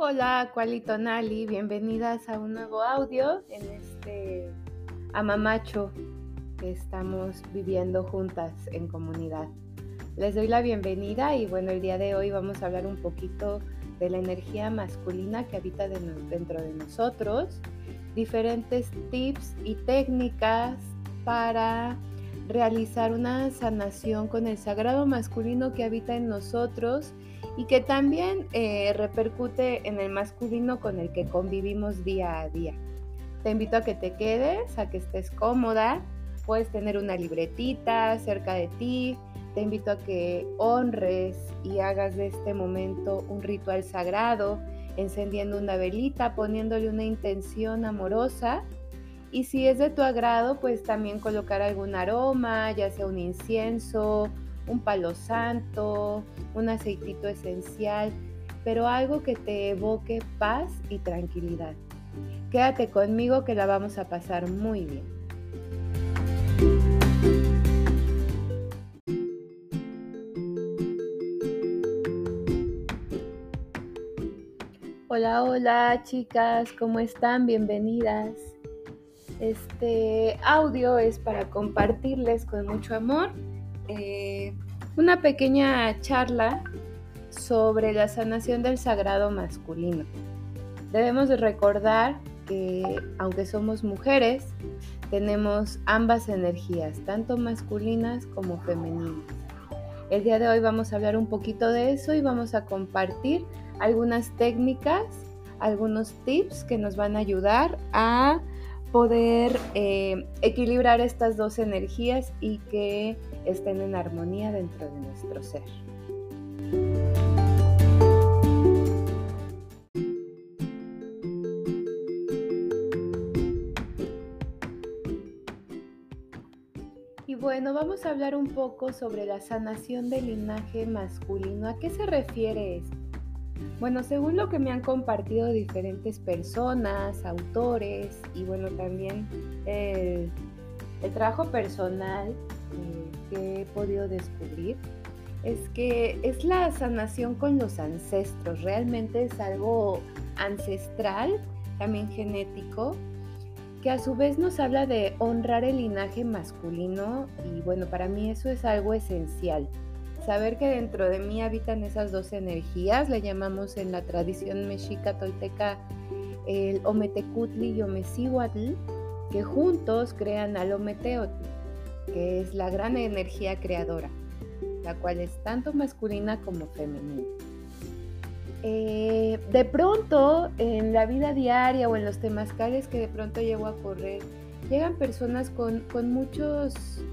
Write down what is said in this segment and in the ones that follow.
Hola, Cualitonali, bienvenidas a un nuevo audio en este amamacho que estamos viviendo juntas en comunidad. Les doy la bienvenida y bueno, el día de hoy vamos a hablar un poquito de la energía masculina que habita dentro de nosotros, diferentes tips y técnicas para realizar una sanación con el sagrado masculino que habita en nosotros y que también repercute en el masculino con el que convivimos día a día. Te invito a que te quedes, a que estés cómoda, puedes tener una libretita cerca de ti, te invito a que honres y hagas de este momento un ritual sagrado, encendiendo una velita, poniéndole una intención amorosa. Y si es de tu agrado, pues también colocar algún aroma, ya sea un incienso, un palo santo, un aceitito esencial, pero algo que te evoque paz y tranquilidad. Quédate conmigo que la vamos a pasar muy bien. Hola, hola chicas, ¿cómo están? Bienvenidas. Este audio es para compartirles con mucho amor una pequeña charla sobre la sanación del sagrado masculino. Debemos de recordar que aunque somos mujeres, tenemos ambas energías, tanto masculinas como femeninas. El día de hoy vamos a hablar un poquito de eso y vamos a compartir algunas técnicas, algunos tips que nos van a ayudar a poder equilibrar estas dos energías y que estén en armonía dentro de nuestro ser. Y bueno, vamos a hablar un poco sobre la sanación del linaje masculino. ¿A qué se refiere esto? Bueno, según lo que me han compartido diferentes personas, autores y bueno, también el trabajo personal que he podido descubrir, es que es la sanación con los ancestros. Realmente es algo ancestral, también genético, que a su vez nos habla de honrar el linaje masculino y bueno, para mí eso es algo esencial. Saber que dentro de mí habitan esas dos energías, le llamamos en la tradición mexica tolteca el Ometecutli y Omecihuatl, que juntos crean al Ometeotl, que es la gran energía creadora, la cual es tanto masculina como femenina. De pronto, en la vida diaria o en los temazcales que de pronto llego a correr, llegan personas con muchos,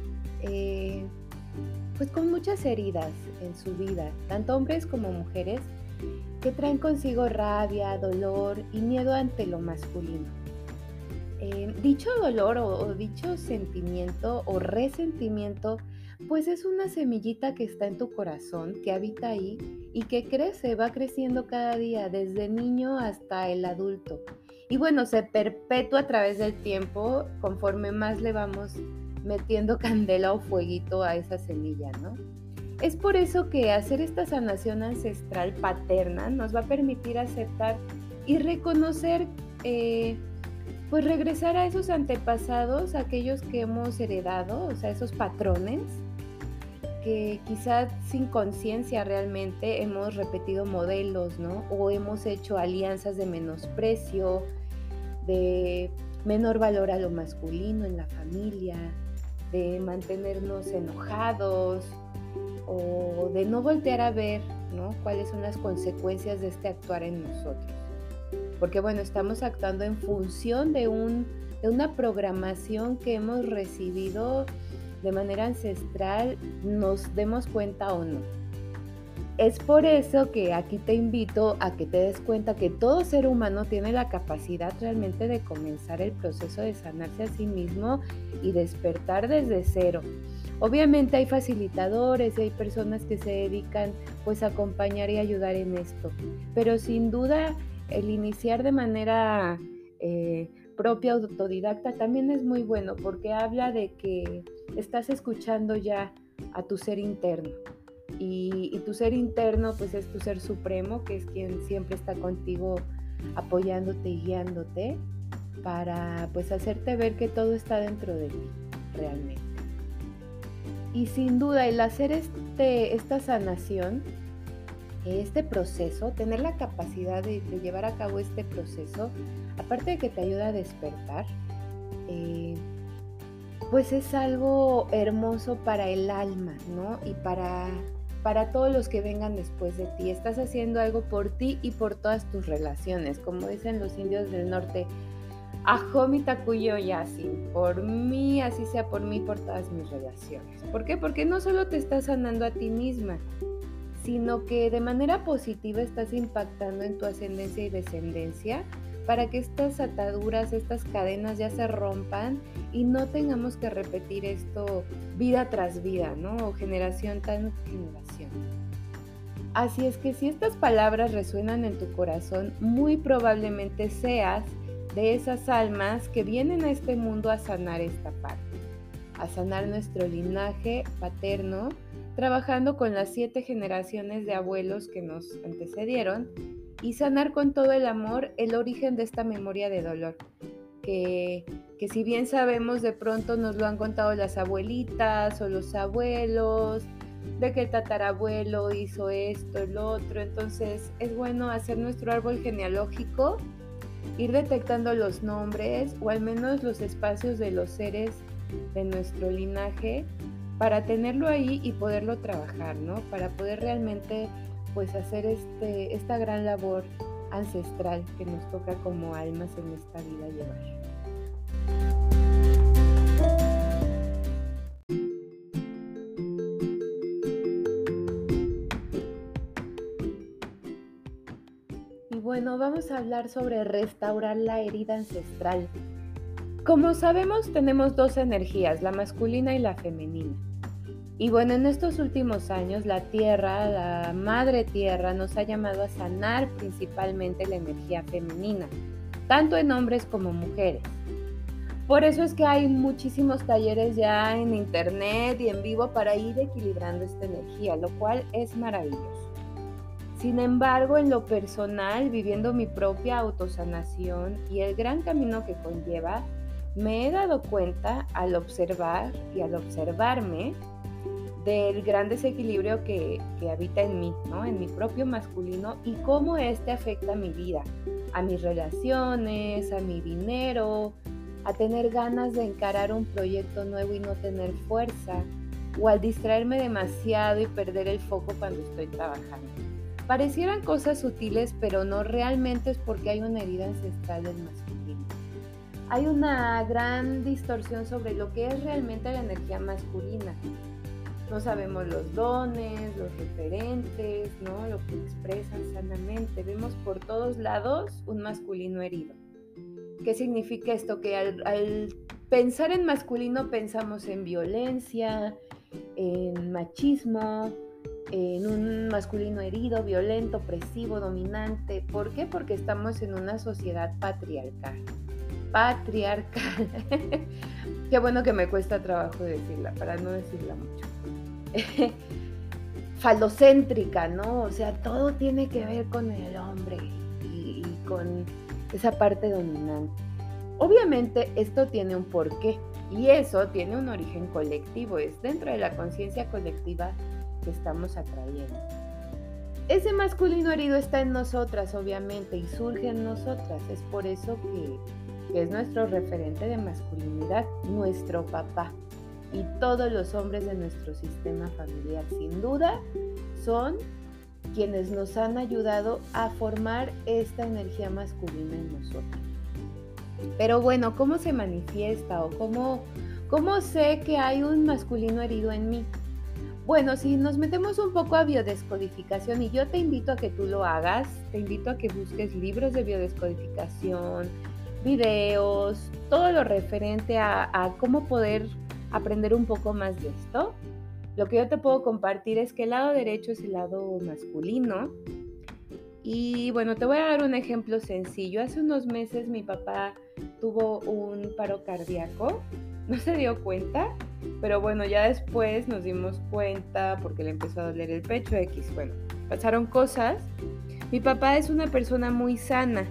pues con muchas heridas en su vida, tanto hombres como mujeres, que traen consigo rabia, dolor y miedo ante lo masculino. Dicho dolor o dicho sentimiento o resentimiento, pues es una semillita que está en tu corazón, que habita ahí y que crece, va creciendo cada día, desde niño hasta el adulto. Y bueno, se perpetúa a través del tiempo conforme más le vamos metiendo candela o fueguito a esa semilla, ¿no? Es por eso que hacer esta sanación ancestral paterna nos va a permitir aceptar y reconocer pues regresar a esos antepasados, aquellos que hemos heredado, o sea, esos patrones que quizás sin conciencia realmente hemos repetido modelos, ¿no? O hemos hecho alianzas de menosprecio, de menor valor a lo masculino en la familia, de mantenernos enojados o de no voltear a ver, ¿no? Cuáles son las consecuencias de este actuar en nosotros. Porque bueno, estamos actuando en función de una programación que hemos recibido de manera ancestral, nos demos cuenta o no. Es por eso que aquí te invito a que te des cuenta que todo ser humano tiene la capacidad realmente de comenzar el proceso de sanarse a sí mismo y despertar desde cero. Obviamente hay facilitadores y hay personas que se dedican pues a acompañar y ayudar en esto, pero sin duda el iniciar de manera propia, autodidacta, también es muy bueno porque habla de que estás escuchando ya a tu ser interno y tu ser interno pues es tu ser supremo, que es quien siempre está contigo apoyándote y guiándote para pues hacerte ver que todo está dentro de ti realmente. Y sin duda el hacer esta sanación, este proceso, tener la capacidad de llevar a cabo este proceso, aparte de que te ayuda a despertar, pues es algo hermoso para el alma, ¿no? Y para todos los que vengan después de ti. Estás haciendo algo por ti y por todas tus relaciones. Como dicen los indios del norte, Ajomi Takuyo Yasin, por mí, así sea por mí, por todas mis relaciones. ¿Por qué? Porque no solo te estás sanando a ti misma, sino que de manera positiva estás impactando en tu ascendencia y descendencia para que estas ataduras, estas cadenas ya se rompan y no tengamos que repetir esto vida tras vida, ¿no? O generación tras generación. Así es que si estas palabras resuenan en tu corazón, muy probablemente seas de esas almas que vienen a este mundo a sanar esta parte, a sanar nuestro linaje paterno, trabajando con las 7 generaciones de abuelos que nos antecedieron y sanar con todo el amor el origen de esta memoria de dolor, que si bien sabemos de pronto nos lo han contado las abuelitas o los abuelos, de que el tatarabuelo hizo esto, el otro, entonces es bueno hacer nuestro árbol genealógico, ir detectando los nombres o al menos los espacios de los seres de nuestro linaje para tenerlo ahí y poderlo trabajar, ¿no? Para poder realmente pues hacer esta gran labor ancestral que nos toca como almas en esta vida llevar. Y bueno, vamos a hablar sobre restaurar la herida ancestral. Como sabemos, tenemos 2 energías, la masculina y la femenina. Y bueno, en estos últimos años la Tierra, la Madre Tierra, nos ha llamado a sanar principalmente la energía femenina, tanto en hombres como mujeres. Por eso es que hay muchísimos talleres ya en internet y en vivo para ir equilibrando esta energía, lo cual es maravilloso. Sin embargo, en lo personal, viviendo mi propia autosanación y el gran camino que conlleva, me he dado cuenta al observar y al observarme del gran desequilibrio que habita en mí, ¿no? En mi propio masculino y cómo este afecta a mi vida, a mis relaciones, a mi dinero, a tener ganas de encarar un proyecto nuevo y no tener fuerza, o al distraerme demasiado y perder el foco cuando estoy trabajando. Parecieran cosas sutiles, pero no, realmente es porque hay una herida ancestral del masculino. Hay una gran distorsión sobre lo que es realmente la energía masculina. No sabemos los dones, los referentes, ¿no? Lo que expresan sanamente. Vemos por todos lados un masculino herido. ¿Qué significa esto? Que al pensar en masculino pensamos en violencia, en machismo, en un masculino herido, violento, opresivo, dominante. ¿Por qué? Porque estamos en una sociedad patriarcal. Qué bueno que me cuesta trabajo decirla, para no decirla mucho. Falocéntrica, ¿no? O sea, todo tiene que ver con el hombre y con esa parte dominante. Obviamente esto tiene un porqué y eso tiene un origen colectivo, es dentro de la conciencia colectiva que estamos atrayendo. Ese masculino herido está en nosotras, obviamente, y surge en nosotras. Es por eso que es nuestro referente de masculinidad, nuestro papá. Y todos los hombres de nuestro sistema familiar, sin duda, son quienes nos han ayudado a formar esta energía masculina en nosotros. Pero bueno, ¿cómo se manifiesta o cómo sé que hay un masculino herido en mí? Bueno, si nos metemos un poco a biodescodificación, y yo te invito a que tú lo hagas, te invito a que busques libros de biodescodificación, videos, todo lo referente a cómo poder aprender un poco más de esto. Lo que yo te puedo compartir es que el lado derecho es el lado masculino. Y bueno, te voy a dar un ejemplo sencillo. Hace unos meses mi papá tuvo un paro cardíaco, no se dio cuenta Pero bueno, ya después nos dimos cuenta porque le empezó a doler el pecho X. Bueno, pasaron cosas. Mi papá es una persona muy sana.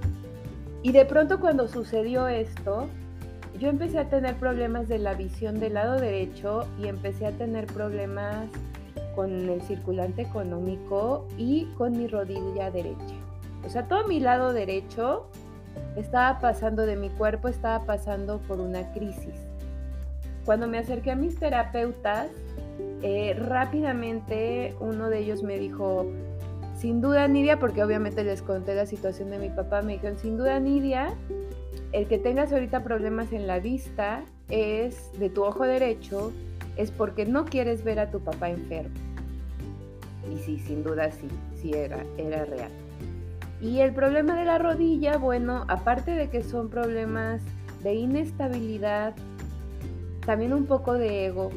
Y de pronto cuando sucedió esto, yo empecé a tener problemas de la visión del lado derecho y empecé a tener problemas con el circulante económico y con mi rodilla derecha. O sea, todo mi lado derecho estaba pasando de mi cuerpo, estaba pasando por una crisis. Cuando me acerqué a mis terapeutas, rápidamente uno de ellos me dijo, sin duda Nidia, porque obviamente les conté la situación de mi papá, me dijeron, sin duda Nidia, el que tengas ahorita problemas en la vista es de tu ojo derecho, es porque no quieres ver a tu papá enfermo. Y sí, sin duda sí era real. Y el problema de la rodilla, bueno, aparte de que son problemas de inestabilidad, también un poco de ego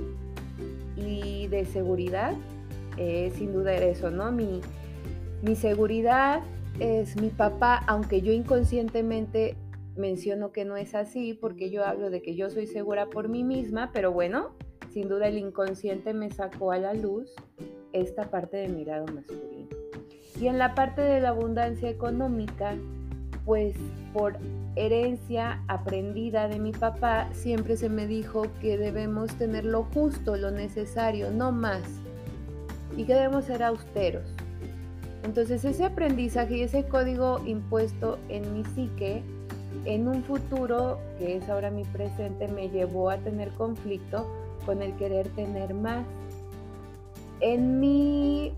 y de seguridad, sin duda era eso, ¿no? Mi seguridad es mi papá, aunque yo inconscientemente menciono que no es así, porque yo hablo de que yo soy segura por mí misma, pero bueno, sin duda el inconsciente me sacó a la luz esta parte de mi lado masculino. Y en la parte de la abundancia económica, pues por herencia aprendida de mi papá, siempre se me dijo que debemos tener lo justo, lo necesario, no más, y que debemos ser austeros. Entonces ese aprendizaje y ese código impuesto en mi psique, en un futuro, que es ahora mi presente, me llevó a tener conflicto con el querer tener más. En mi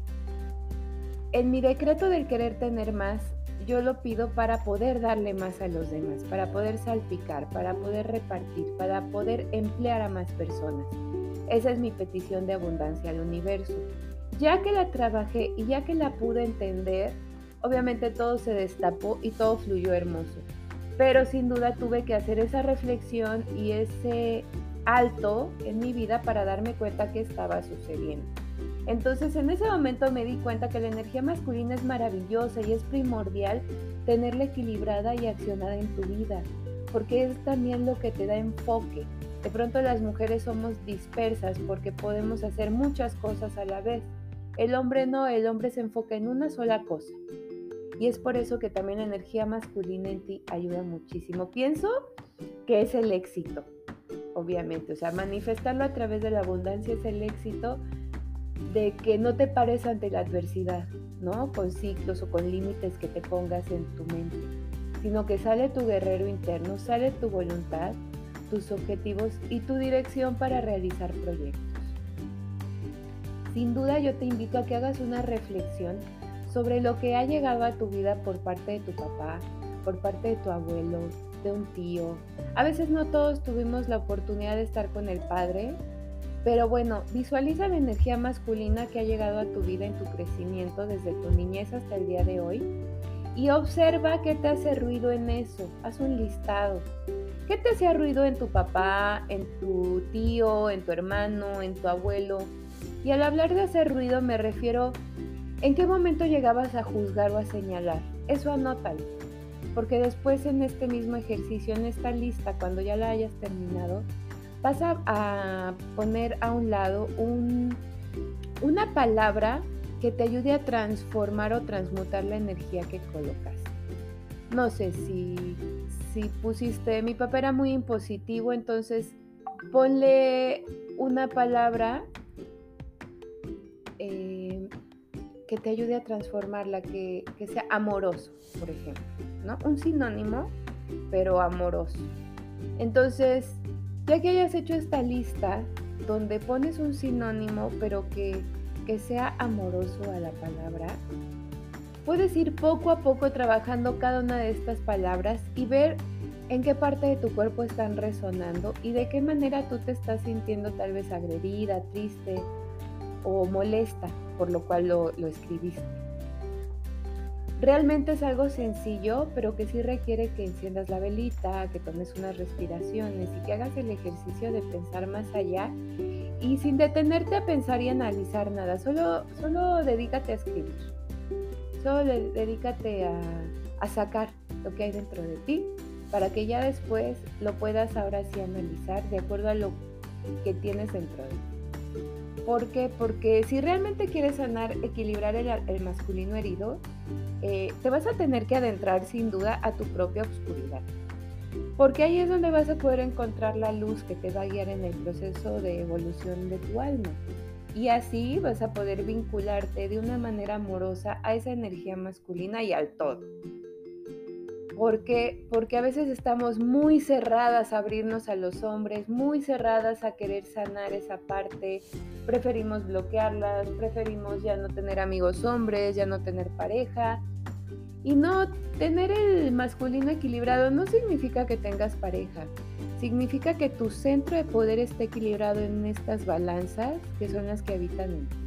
decreto del querer tener más, yo lo pido para poder darle más a los demás, para poder salpicar, para poder repartir, para poder emplear a más personas. Esa es mi petición de abundancia al universo. Ya que la trabajé y ya que la pude entender, obviamente todo se destapó y todo fluyó hermoso. Pero sin duda tuve que hacer esa reflexión y ese alto en mi vida para darme cuenta que estaba sucediendo. Entonces en ese momento me di cuenta que la energía masculina es maravillosa y es primordial tenerla equilibrada y accionada en tu vida, porque es también lo que te da enfoque. De pronto las mujeres somos dispersas porque podemos hacer muchas cosas a la vez. El hombre no, el hombre se enfoca en una sola cosa. Y es por eso que también la energía masculina en ti ayuda muchísimo. Pienso que es el éxito, obviamente. O sea, manifestarlo a través de la abundancia es el éxito de que no te pares ante la adversidad, ¿no? Con ciclos o con límites que te pongas en tu mente, sino que sale tu guerrero interno, sale tu voluntad, tus objetivos y tu dirección para realizar proyectos. Sin duda yo te invito a que hagas una reflexión sobre lo que ha llegado a tu vida por parte de tu papá, por parte de tu abuelo, de un tío. A veces no todos tuvimos la oportunidad de estar con el padre, pero bueno, visualiza la energía masculina que ha llegado a tu vida en tu crecimiento desde tu niñez hasta el día de hoy y observa qué te hace ruido en eso. Haz un listado. ¿Qué te hacía ruido en tu papá, en tu tío, en tu hermano, en tu abuelo? Y al hablar de hacer ruido me refiero, ¿en qué momento llegabas a juzgar o a señalar? Eso anótalo, porque después en este mismo ejercicio, en esta lista, cuando ya la hayas terminado, vas a poner a un lado una palabra que te ayude a transformar o transmutar la energía que colocas. No sé si pusiste, mi papá era muy impositivo, entonces ponle una palabra que te ayude a transformarla, que sea amoroso, por ejemplo, ¿no? Un sinónimo, pero amoroso. Entonces, ya que hayas hecho esta lista, donde pones un sinónimo, pero que sea amoroso a la palabra, puedes ir poco a poco trabajando cada una de estas palabras y ver en qué parte de tu cuerpo están resonando y de qué manera tú te estás sintiendo tal vez agredida, triste o molesta, por lo cual lo escribiste. Realmente es algo sencillo, pero que sí requiere que enciendas la velita, que tomes unas respiraciones y que hagas el ejercicio de pensar más allá y sin detenerte a pensar y analizar nada, solo dedícate a escribir, solo dedícate a sacar lo que hay dentro de ti para que ya después lo puedas ahora sí analizar de acuerdo a lo que tienes dentro de ti. ¿Por qué? Porque si realmente quieres sanar, equilibrar el masculino herido, te vas a tener que adentrar sin duda a tu propia oscuridad. Porque ahí es donde vas a poder encontrar la luz que te va a guiar en el proceso de evolución de tu alma. Y así vas a poder vincularte de una manera amorosa a esa energía masculina y al todo. Porque a veces estamos muy cerradas a abrirnos a los hombres, muy cerradas a querer sanar esa parte, preferimos bloquearlas, preferimos ya no tener amigos hombres, ya no tener pareja. Y no, tener el masculino equilibrado no significa que tengas pareja, significa que tu centro de poder esté equilibrado en estas balanzas que son las que habitan en ti.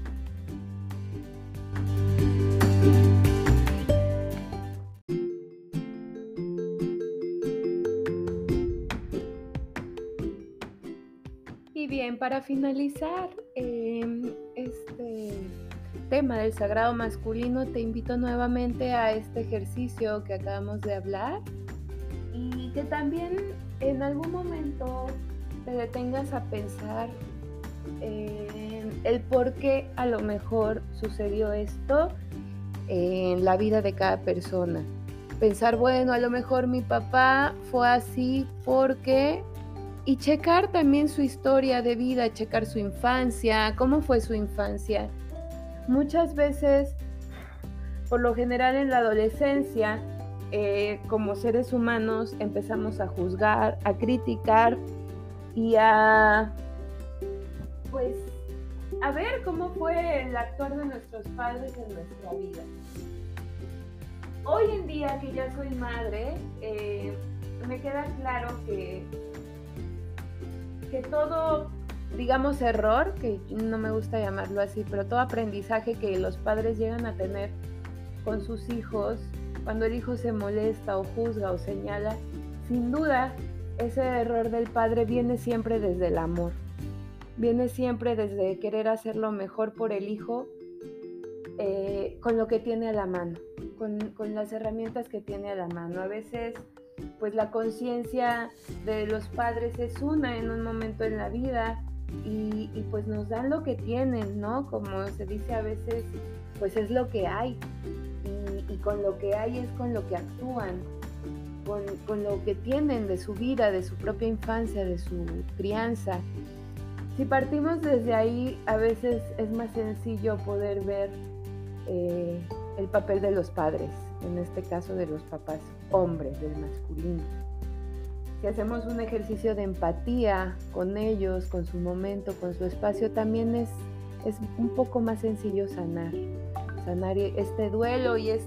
Y bien, para finalizar este tema del sagrado masculino, te invito nuevamente a este ejercicio que acabamos de hablar y que también en algún momento te detengas a pensar en el por qué a lo mejor sucedió esto en la vida de cada persona. Pensar, bueno, a lo mejor mi papá fue así porque... Y checar también su historia de vida, checar su infancia, cómo fue su infancia. Muchas veces, por lo general en la adolescencia, como seres humanos empezamos a juzgar, a criticar y a ver cómo fue el actuar de nuestros padres en nuestra vida. Hoy en día que ya soy madre, me queda claro que todo, digamos, error, que no me gusta llamarlo así, pero todo aprendizaje que los padres llegan a tener con sus hijos, cuando el hijo se molesta o juzga o señala, sin duda ese error del padre viene siempre desde el amor, viene siempre desde querer hacer lo mejor por el hijo, con lo que tiene a la mano, con las herramientas que tiene a la mano. A veces pues la conciencia de los padres es una en un momento en la vida y pues nos dan lo que tienen, ¿no? Como se dice a veces, pues es lo que hay y con lo que hay es con lo que actúan, con lo que tienen de su vida, de su propia infancia, de su crianza. Si partimos desde ahí, a veces es más sencillo poder ver el papel de los padres, en este caso de los papás hombres, del masculino. Si hacemos un ejercicio de empatía con ellos, con su momento, con su espacio, también es un poco más sencillo sanar este duelo y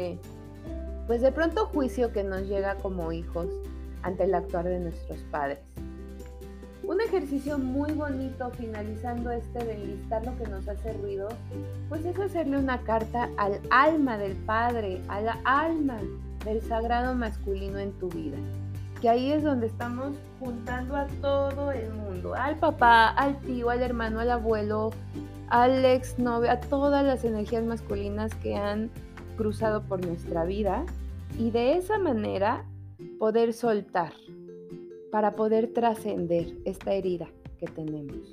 pues de pronto juicio que nos llega como hijos ante el actuar de nuestros padres. Un ejercicio muy bonito finalizando de enlistar lo que nos hace ruido, pues es hacerle una carta al alma del padre, a la alma del sagrado masculino en tu vida. Que ahí es donde estamos juntando a todo el mundo, al papá, al tío, al hermano, al abuelo, al exnovio, a todas las energías masculinas que han cruzado por nuestra vida y de esa manera poder soltar, para poder trascender esta herida que tenemos.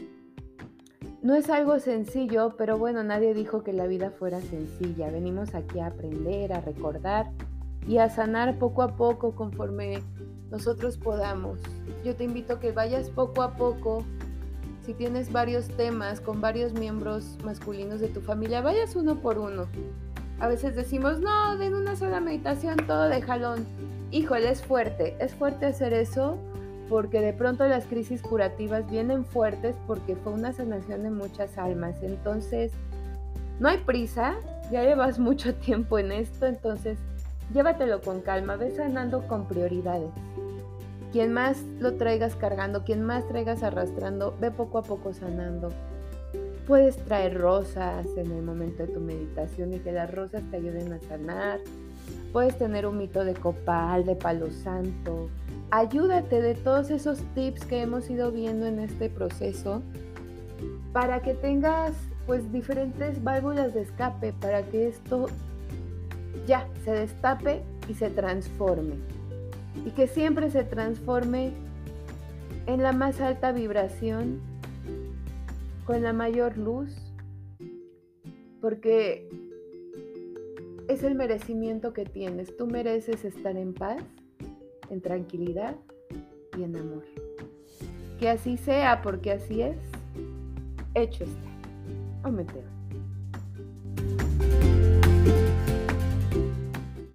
No es algo sencillo, pero bueno, nadie dijo que la vida fuera sencilla. Venimos aquí a aprender, a recordar y a sanar poco a poco conforme nosotros podamos. Yo te invito a que vayas poco a poco. Si tienes varios temas con varios miembros masculinos de tu familia, vayas uno por uno. A veces decimos, no, en una sola meditación todo de jalón. Híjole, es fuerte hacer eso porque de pronto las crisis curativas vienen fuertes porque fue una sanación de muchas almas. Entonces, no hay prisa, ya llevas mucho tiempo en esto, entonces llévatelo con calma, ve sanando con prioridades. Quien más lo traigas cargando, quien más traigas arrastrando, ve poco a poco sanando. Puedes traer rosas en el momento de tu meditación y que las rosas te ayuden a sanar. Puedes tener un mito de copal, de palo santo. Ayúdate de todos esos tips que hemos ido viendo en este proceso para que tengas pues diferentes válvulas de escape para que esto ya se destape y se transforme. Y que siempre se transforme en la más alta vibración, con la mayor luz, porque es el merecimiento que tienes. Tú mereces estar en paz, en tranquilidad y en amor. Que así sea, porque así es. Hecho está. Ometeo.